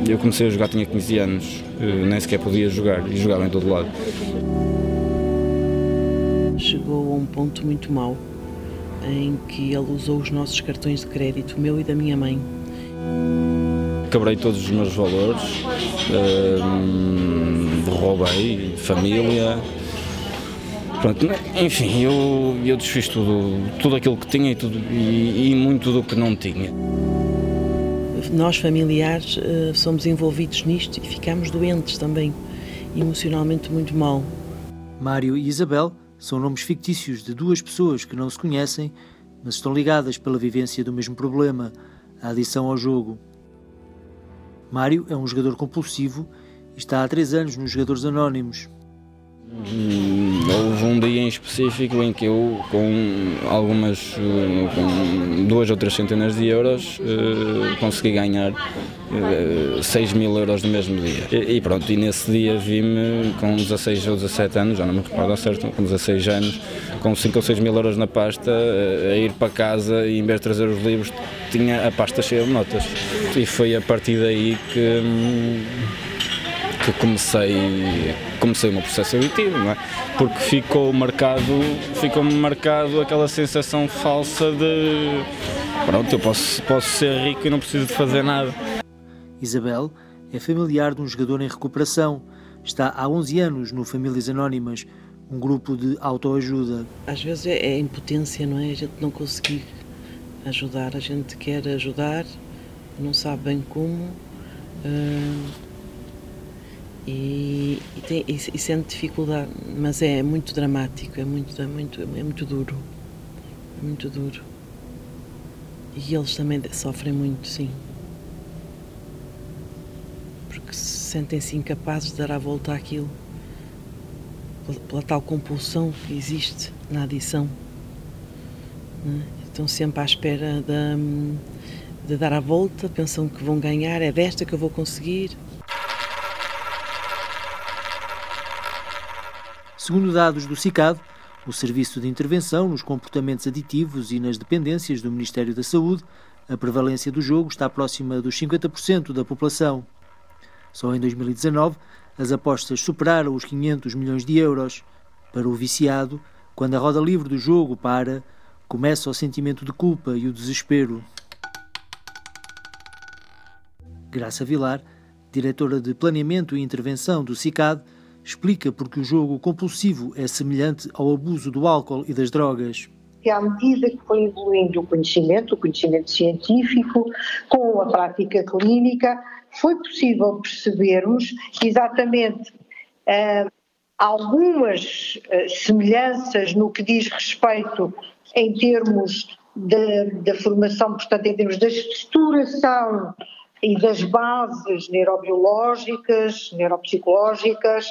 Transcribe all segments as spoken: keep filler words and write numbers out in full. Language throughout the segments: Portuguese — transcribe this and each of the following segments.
Eu comecei a jogar, tinha quinze anos, nem sequer podia jogar e jogava em todo lado. Chegou a um ponto muito mau em que ele usou os nossos cartões de crédito, o meu e da minha mãe. Quebrei todos os meus valores, uh, roubei família, pronto, enfim, eu, eu desfiz tudo, tudo aquilo que tinha e, tudo, e, e muito do que não tinha. Nós, familiares, uh, somos envolvidos nisto e ficamos doentes também, emocionalmente muito mal. Mário e Isabel são nomes fictícios de duas pessoas que não se conhecem, mas estão ligadas pela vivência do mesmo problema, a adição ao jogo. Mário é um jogador compulsivo e está há três anos nos Jogadores Anónimos. Houve um dia em específico em que eu, com algumas, com duas ou três centenas de euros, consegui ganhar seis mil euros no mesmo dia. E pronto, e nesse dia vi-me com dezasseis ou dezassete anos, já não me recordo ao certo, com dezasseis anos, com cinco ou seis mil euros na pasta, a ir para casa e em vez de trazer os livros, tinha a pasta cheia de notas. E foi a partir daí que... que comecei, comecei o meu processo aditivo, não é? Porque ficou marcado, ficou-me marcado aquela sensação falsa de pronto, eu posso, posso ser rico e não preciso de fazer nada. Isabel é familiar de um jogador em recuperação. Está há onze anos no Famílias Anónimas, um grupo de autoajuda. Às vezes é, é impotência, não é? A gente não conseguir ajudar, a gente quer ajudar, não sabe bem como. Uh... E, e, tem, e, e sente dificuldade, mas é muito dramático, é muito, é muito, é muito duro, é muito duro. E eles também sofrem muito, sim, porque sentem-se incapazes de dar a volta àquilo, pela, pela tal compulsão que existe na adição, né? Estão sempre à espera de, de dar a volta, pensam que vão ganhar, é desta que eu vou conseguir. Segundo dados do SICAD, o Serviço de Intervenção nos Comportamentos Aditivos e nas Dependências do Ministério da Saúde, a prevalência do jogo está próxima dos cinquenta por cento da população. Só em dois mil e dezanove, as apostas superaram os quinhentos milhões de euros. Para o viciado, quando a roda livre do jogo para, começa o sentimento de culpa e o desespero. Graça Vilar, diretora de Planeamento e Intervenção do SICAD, explica porque o jogo compulsivo é semelhante ao abuso do álcool e das drogas. Que à medida que foi evoluindo o conhecimento, o conhecimento científico, com a prática clínica, foi possível percebermos exatamente uh, algumas uh, semelhanças no que diz respeito em termos da formação, portanto, em termos da estruturação e das bases neurobiológicas, neuropsicológicas,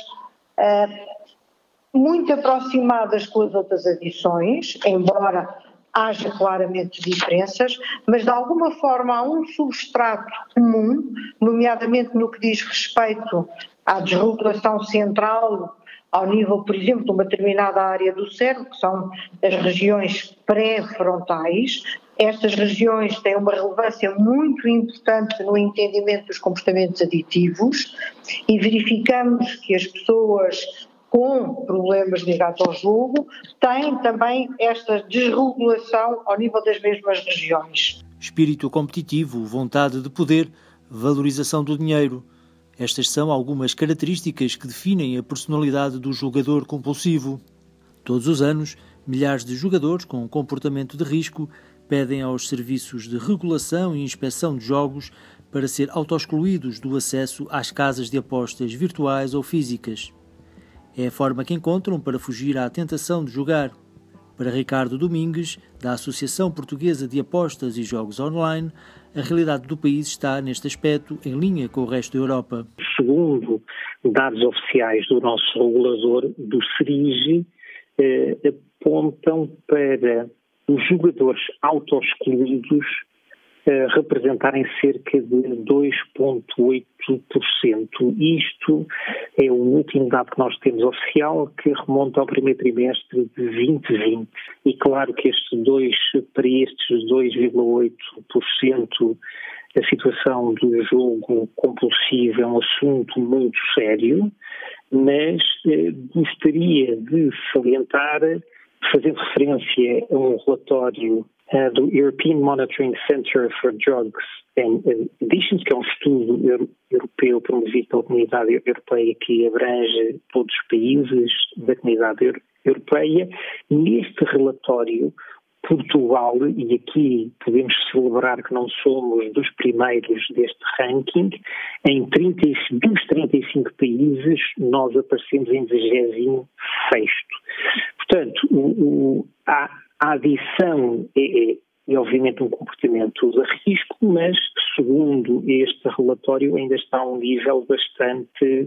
Uh, muito aproximadas com as outras adições, embora haja claramente diferenças, mas de alguma forma há um substrato comum, nomeadamente no que diz respeito à desregulação central, ao nível, por exemplo, de uma determinada área do cérebro, que são as regiões pré-frontais. Estas regiões têm uma relevância muito importante no entendimento dos comportamentos aditivos e verificamos que as pessoas com problemas ligados ao jogo têm também esta desregulação ao nível das mesmas regiões. Espírito competitivo, vontade de poder, valorização do dinheiro. Estas são algumas características que definem a personalidade do jogador compulsivo. Todos os anos, milhares de jogadores com comportamento de risco pedem aos serviços de regulação e inspeção de jogos para ser autoexcluídos do acesso às casas de apostas virtuais ou físicas. É a forma que encontram para fugir à tentação de jogar. Para Ricardo Domingues, da Associação Portuguesa de Apostas e Jogos Online, a realidade do país está, neste aspecto, em linha com o resto da Europa. Segundo dados oficiais do nosso regulador, do SERIGE, eh, apontam para os jogadores autoexcluídos eh, representarem cerca de dois vírgula oito por cento. Isto é o último dado que nós temos oficial, que remonta ao primeiro trimestre de vinte vinte. E claro que estes dois, para estes dois vírgula oito por cento a situação do jogo compulsivo é um assunto muito sério, mas eh, gostaria de salientar, fazendo referência a um relatório uh, do European Monitoring Center for Drugs and Addictions, que é um estudo euro- europeu promovido pela Comunidade Europeia que abrange todos os países da Comunidade Euro- Europeia. Neste relatório, Portugal, e aqui podemos celebrar que não somos dos primeiros deste ranking, em trinta, dos trinta e cinco países nós aparecemos em vigésimo sexto. Portanto, o, o, a, a adição é, é, é obviamente um comportamento de risco, mas segundo este relatório ainda está a um nível bastante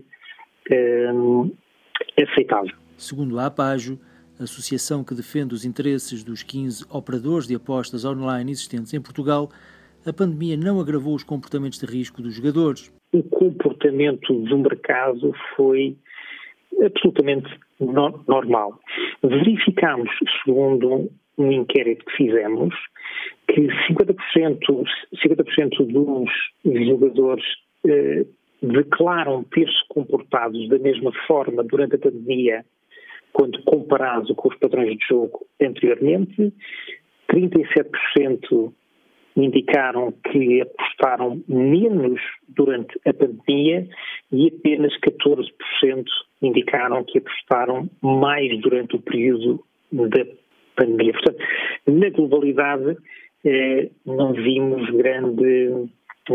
hum, aceitável. Segundo a APAGO, associação que defende os interesses dos quinze operadores de apostas online existentes em Portugal, a pandemia não agravou os comportamentos de risco dos jogadores. O comportamento do mercado foi absolutamente no- normal. Verificámos, segundo um inquérito que fizemos, que cinquenta por cento, cinquenta por cento dos jogadores eh, declaram ter-se comportado da mesma forma durante a pandemia quando comparado com os padrões de jogo anteriormente. trinta e sete por cento indicaram que apostaram menos durante a pandemia e apenas catorze por cento indicaram que apostaram mais durante o período da pandemia. Portanto, na globalidade, eh, não vimos grande,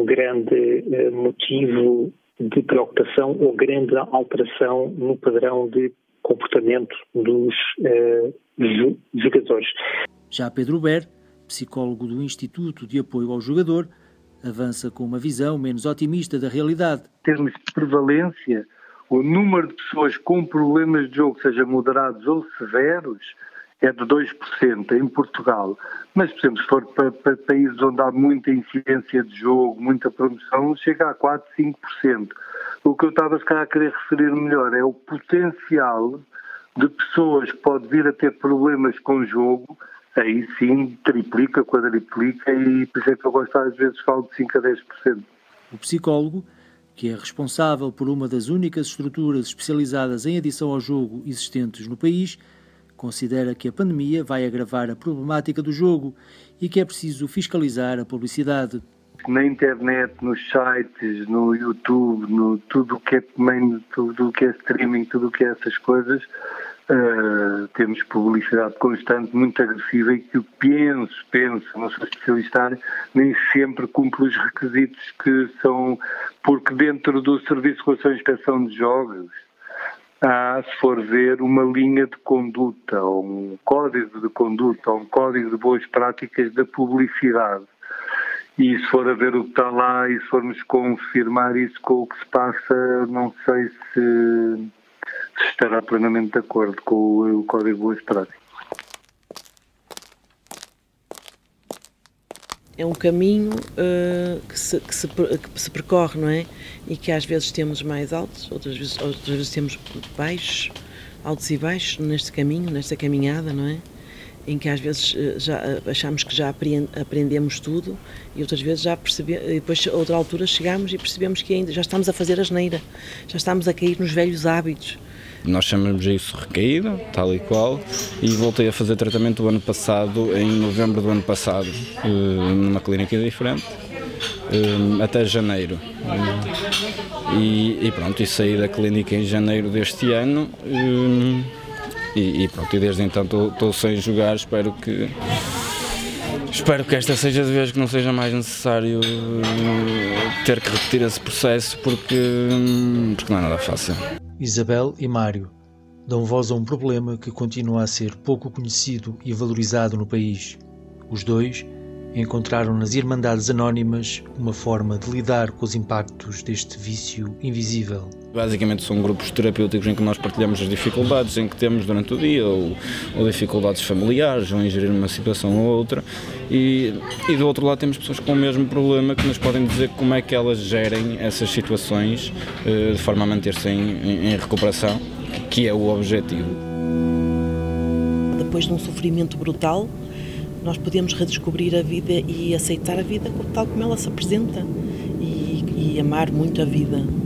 grande eh, motivo de preocupação ou grande alteração no padrão de comportamento dos uh, jogadores. Já Pedro Ber, psicólogo do Instituto de Apoio ao Jogador, avança com uma visão menos otimista da realidade. Em termos de prevalência, o número de pessoas com problemas de jogo, seja moderados ou severos, é de dois por cento em Portugal. Mas, por exemplo, se for para, para países onde há muita incidência de jogo, muita promoção, chega a quatro, cinco por cento. O que eu estava se calhar a querer referir melhor é o potencial de pessoas que pode vir a ter problemas com o jogo, aí sim triplica, quadriplica, e por isso é que eu gosto às vezes falo de cinco a dez por cento. O psicólogo, que é responsável por uma das únicas estruturas especializadas em adição ao jogo existentes no país, considera que a pandemia vai agravar a problemática do jogo e que é preciso fiscalizar a publicidade. Na internet, nos sites, no YouTube, no tudo o que é tudo o que é streaming, tudo o que é essas coisas, uh, temos publicidade constante, muito agressiva, e que eu penso, penso, não sou especialista, nem sempre cumpre os requisitos que são, porque dentro do Serviço de Regulação e Inspeção de Jogos há, se for ver, uma linha de conduta, ou um código de conduta, ou um código de boas práticas da publicidade. E se for a ver o que está lá e se formos confirmar isso com o que se passa, não sei se, se estará plenamente de acordo com o, o Código de Boas Práticas. É um caminho uh, que, se, que, se, que se percorre, não é? E que às vezes temos mais altos, outras vezes, outras vezes temos baixos, altos e baixos neste caminho, nesta caminhada, não é? Em que às vezes já achamos que já aprendemos tudo e outras vezes já percebemos, e depois a outra altura chegamos e percebemos que ainda já estamos a fazer asneira, já estamos a cair nos velhos hábitos. Nós chamamos isso recaída, tal e qual, e voltei a fazer tratamento o ano passado, em novembro do ano passado, numa clínica diferente, até janeiro. E, e pronto, e saí da clínica em janeiro deste ano. E, e pronto, e desde então estou sem jogar, espero que espero que esta seja de vez que não seja mais necessário ter que repetir esse processo, porque, porque não é nada fácil. Isabel e Mário dão voz a um problema que continua a ser pouco conhecido e valorizado no país. Os dois encontraram nas Irmandades Anónimas uma forma de lidar com os impactos deste vício invisível. Basicamente são grupos terapêuticos em que nós partilhamos as dificuldades em que temos durante o dia, ou, ou dificuldades familiares, ou em gerir uma situação ou outra, e, e do outro lado temos pessoas com o mesmo problema que nos podem dizer como é que elas gerem essas situações de forma a manter-se em, em, em recuperação, que é o objetivo. Depois de um sofrimento brutal, nós podemos redescobrir a vida e aceitar a vida tal como ela se apresenta e, e amar muito a vida.